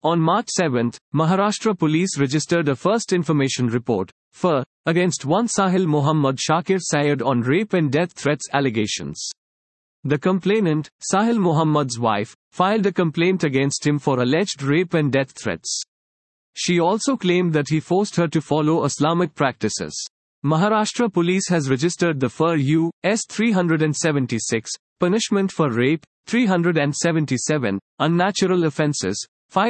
On March 7, Maharashtra police registered a first information report, FIR, against one Sahil Mohammad Shakir Syed on rape and death threats allegations. The complainant, Sahil Mohammad's wife, filed a complaint against him for alleged rape and death threats. She also claimed that he forced her to follow Islamic practices. Maharashtra police has registered the FIR U.S. 376, punishment for rape, 377, unnatural offences,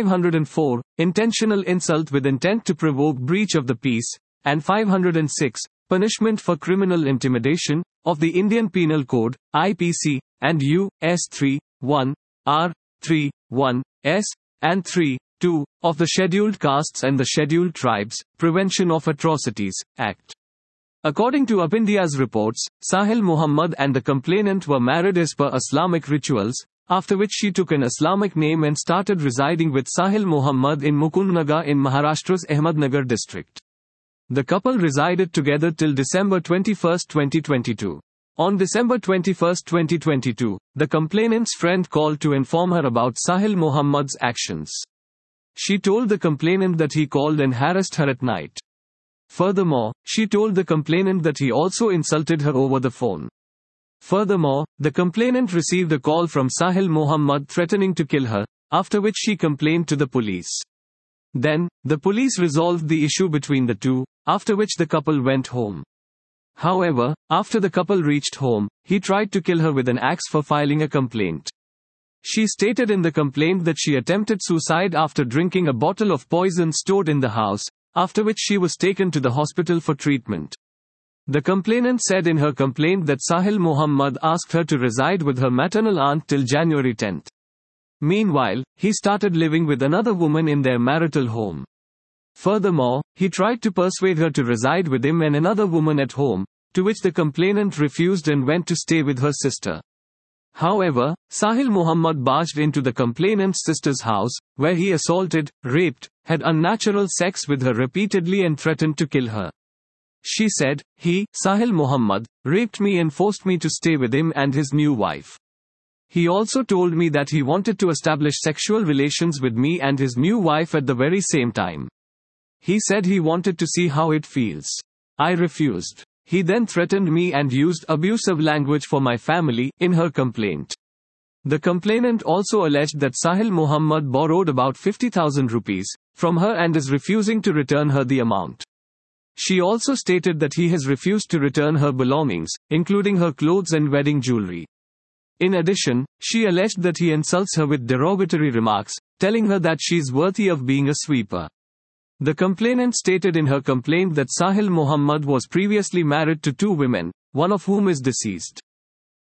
504, intentional insult with intent to provoke breach of the peace, and 506, punishment for criminal intimidation, of the Indian Penal Code, IPC, and U.S. 3.1, R. 3.1, S. and 3.2, of the Scheduled Castes and the Scheduled Tribes, Prevention of Atrocities, Act. According to UpIndia's reports, Sahil Mohammad and the complainant were married as per Islamic rituals, after which she took an Islamic name and started residing with Sahil Mohammad in Mukundnagar in Maharashtra's Ahmednagar district. The couple resided together till December 21, 2022. On December 21, 2022, the complainant's friend called to inform her about Sahil Mohammad's actions. She told the complainant that he called and harassed her at night. Furthermore, she told the complainant that he also insulted her over the phone. Furthermore, the complainant received a call from Sahil Mohammad threatening to kill her, after which she complained to the police. Then, the police resolved the issue between the two, after which the couple went home. However, after the couple reached home, he tried to kill her with an axe for filing a complaint. She stated in the complaint that she attempted suicide after drinking a bottle of poison stored in the house, after which she was taken to the hospital for treatment. The complainant said in her complaint that Sahil Mohammad asked her to reside with her maternal aunt till January 10. Meanwhile, he started living with another woman in their marital home. Furthermore, he tried to persuade her to reside with him and another woman at home, to which the complainant refused and went to stay with her sister. However, Sahil Mohammad barged into the complainant's sister's house, where he assaulted, raped, had unnatural sex with her repeatedly and threatened to kill her. She said, he, Sahil Mohammad, raped me and forced me to stay with him and his new wife. He also told me that he wanted to establish sexual relations with me and his new wife at the very same time. He said he wanted to see how it feels. I refused. He then threatened me and used abusive language for my family, in her complaint. The complainant also alleged that Sahil Mohammad borrowed about 50,000 rupees from her and is refusing to return her the amount. She also stated that he has refused to return her belongings, including her clothes and wedding jewelry. In addition, she alleged that he insults her with derogatory remarks, telling her that she is worthy of being a sweeper. The complainant stated in her complaint that Sahil Mohammad was previously married to two women, one of whom is deceased.